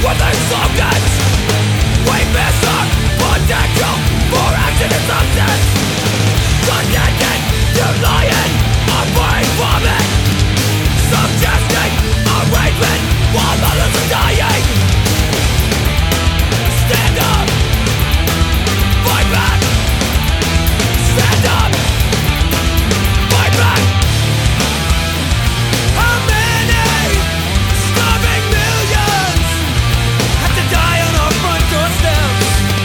slogans. We miss our potential for action and substance. Connected to lying, our brain vomit, suggesting arrangement while others are dying. Stand up, fight back. Stand up, fight back. How many starving millions have to die on our front doorsteps?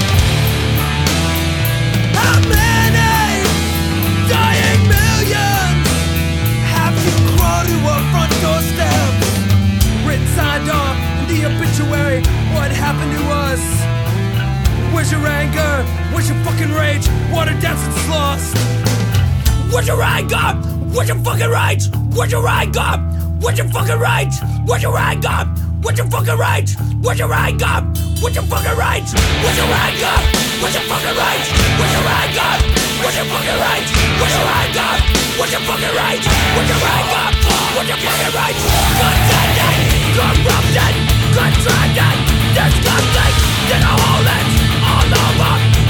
How many dying millions have you crawled to our front doorsteps? Written signed off in the obituary, what happened to us? Where's your anger? Where's your fucking rage? Water dancing's lost. Where's your anger? Where's your fucking rage? Where's your anger? Where's your fucking rage? Where's your anger? Where's your fucking rage? Where's your anger? Where's your fucking rage? Where's your anger? Where's your fucking rage? Where's your anger? Where's your fucking rage? Where's your anger? Where's your fucking rage? Where's your anger? Where's your fucking rage? Contending, corrupted, contracted, disgusting, did a hole all over.